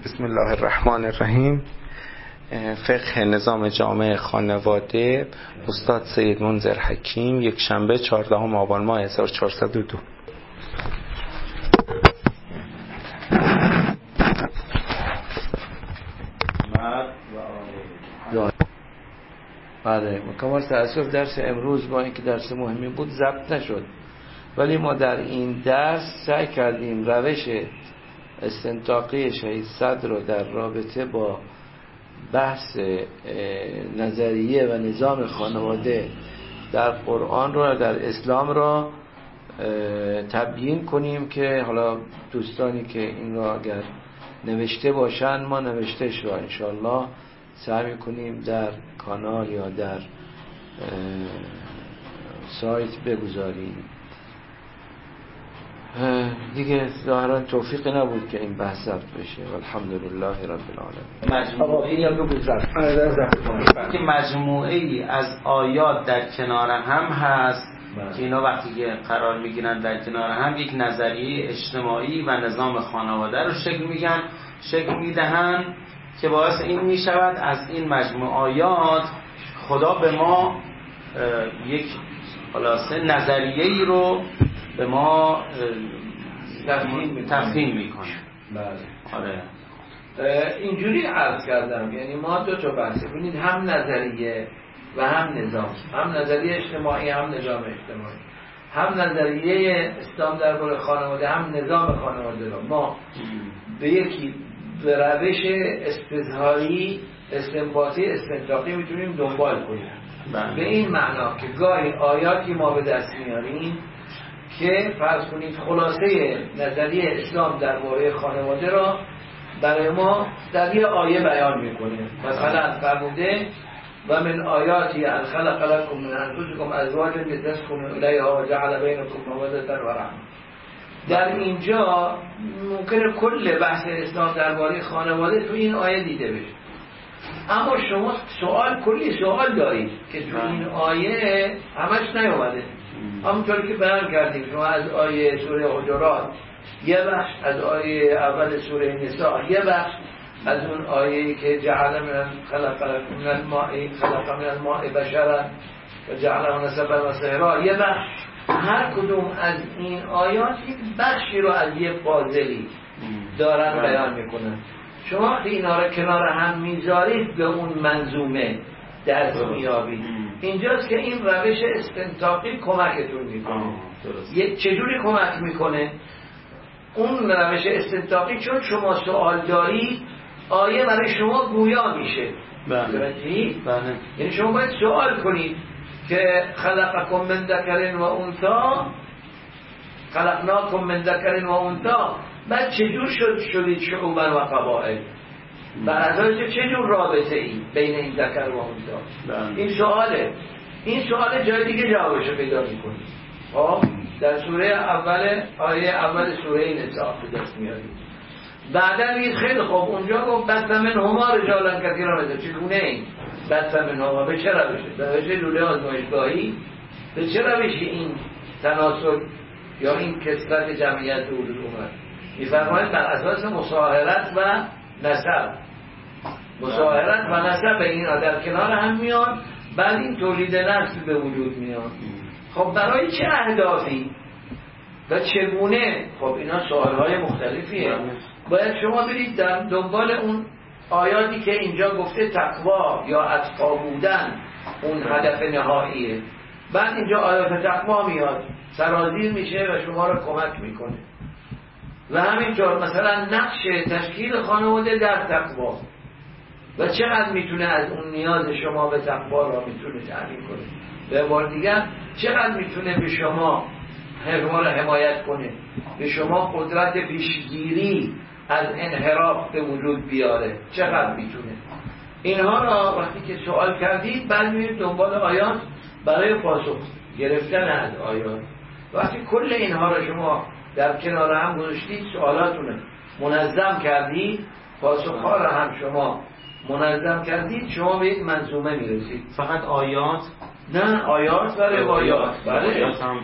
بسم الله الرحمن الرحیم. فقه نظام جامع خانواده، استاد سید منذر حکیم، یک شنبه 14 آبان ماه 1402. بله، مکمل تأسف درس امروز با اینکه درس مهمی بود ضبط نشد، ولی ما در این درس سعی کردیم روش استنطاقی شهید صدر رو در رابطه با بحث نظریه و نظام خانواده در قرآن رو و در اسلام را تبیین کنیم که حالا دوستانی که این را اگر نوشته باشن ما نوشتهش را انشاءالله سعی میکنیم در کانال یا در سایت بگذاریم. دیگه ظاهرا توفیقی نبود که این بحث ضبط بشه. الحمدلله رب العالمین. مجموعه‌ای از آیات در کنار هم هست که اینا وقتی که قرار میگیرن در کنار هم یک نظریه اجتماعی و نظام خانواده رو شکل میدهن که باعث این میشود از این مجموعه آیات خدا به ما یک خلاصه نظریه‌ای رو به ما تفهیم میکنه. آره. اینجوری عرض کردم، یعنی ما دو تا بحث ببینید، هم نظریه و هم نظام، هم نظریه اجتماعی هم نظام اجتماعی، هم نظریه اسلام درباره خانواده هم نظام خانواده رو ما به یکی به روش استظهاری استنباطی استنطاقی میتونیم دنبال کنیم. به این معنا که گاهی آیاتی ما به دست میاریم که فرض کنید خلاصه نظریه اسلام درباره خانواده را برای ما در یه آیه بیان میکنه. مثلا فرموده و من آیاتی ان خلق لكم من انفسكم ازواجا لتسكنوا الیها و جعل بینکم موده و رحمه. در اینجا ممکنه کل بحث اسلام درباره خانواده تو این آیه دیده بشه، اما شما کلی سوال دارید که تو این آیه همش نیومده. همونطور که بیان کردیم شما از آیه سوره حجرات یه بخش، از آیه اول سوره نساء یه بخش، از اون آیه که جعل من خلق من الماء بشرا و جعله نسبا و صهرا یه بخش. هر کدوم از این آیات یک بخشی رو از یه فاضلی دارن بیان میکنن. شما اینا رو کنار هم میذارید به اون منظومه دست میابید. اینجاست که این روش استنطاقی کمکتون میکنه. چجوری کمک میکنه؟ اون روش استنطاقی چون شما سوال دارید آیه برای شما گویا میشه. یعنی شما باید سوال کنید که خلقکم من ذکر و انثی، خلقناکم من ذکر و انثی، بعد چجور شدید شعوبا و قبائل، بر اساس چجور رابطه ای بین این ذکر و انثی؟ این سواله. این سوال جای دیگه جوابشو پیدا میکنید. در سوره اول آیه اول سوره نساء به دست میارید. بعدا میگید خیلی خوب اونجا گفت بث منهما رجالا کثیرا. چگونه این بث منهما به چه روشه؟ به روش لوله آزمایشگاهی؟ به چه روشی این تناسل یا این کثرت جمعیت وجود اومد؟ میفرمایند بر اساس مصاهرت و نسب. مصاهرت و نسب اینا در کنار هم میان، بعد این تولید نسل به وجود میاد. خب برای چه اهدافی و چگونه؟ خب اینا سوالهای مختلفیه. باید شما برید در دنبال اون آیاتی که اینجا گفته تقوا یا اتقا بودن اون هدف نهاییه. بعد اینجا آیات تقوا میاد سرازیر میشه و شما رو کمک میکنه. و همینطور مثلا نقش تشکیل خانواده در تقوا و چقدر میتونه از اون نیاز شما به تقوا را میتونه تأمین کنه. به بار دیگر چقدر میتونه به شما حمایت کنه، به شما قدرت پیشگیری از انحراف به وجود بیاره، چقدر میتونه. اینها را وقتی که سوال کردید بعد میرید دنبال آیات برای پاسخ گرفتن از آیات. وقتی کل اینها را شما در کنار هم گذاشتید، سوالاتون منظم کردید، پاسخها را هم شما منظم کردید شما به یک منظومه میرسید. فقط آیات؟ نه، آیات و روایات. بله، هم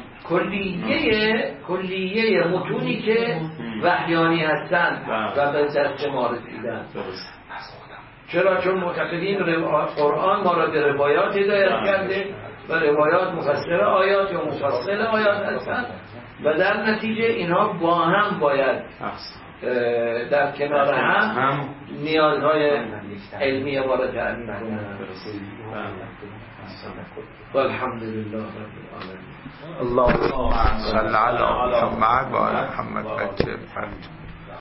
کلیه متونی که وحیانی هستند و به دست ما رسیدن. چرا؟ چون معتقدین قرآن ما را به روایات هدایت کرده و روایات مفسر آیات یا مفصل آیات هستند و در نتیجه اینها با هم باید در کنار هم نیازهای علمی ما را تأمین کنند. والحمدلله رب العالمین. اللهم صل علی محمد و علی محمد.